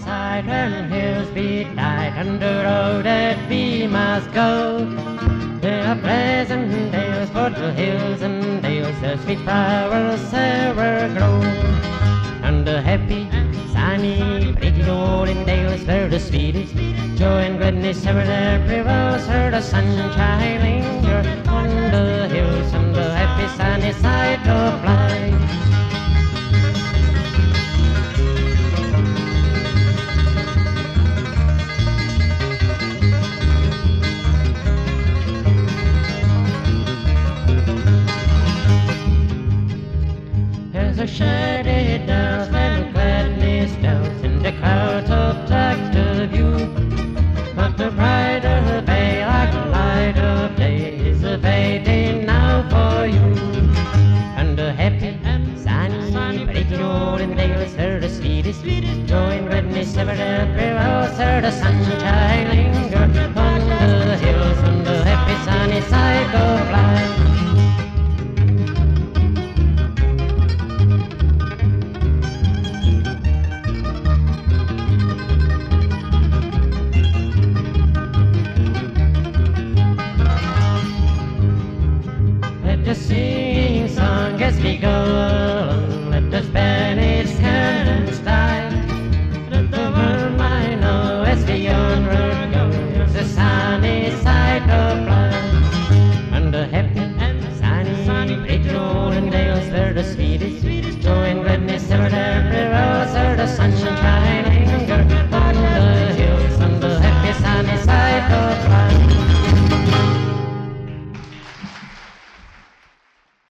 side and hills beside, and the road that we must go. There are pleasant dales for the hills and dales, the sweet flowers ever grow. And the happy, sunny, pretty rolling dales where the sweetest joy and gladness ever there prevails, where the sunshine linger on the hills and the happy sunny side of life. There's a shady dance and gladness dance in the clouds obstruct the view. But the brighter bay, like the light of day, is fading now for you. And the happy, sunny, pretty rolling dales are the sweetest joy and gladness ever there prevails, are the sunshine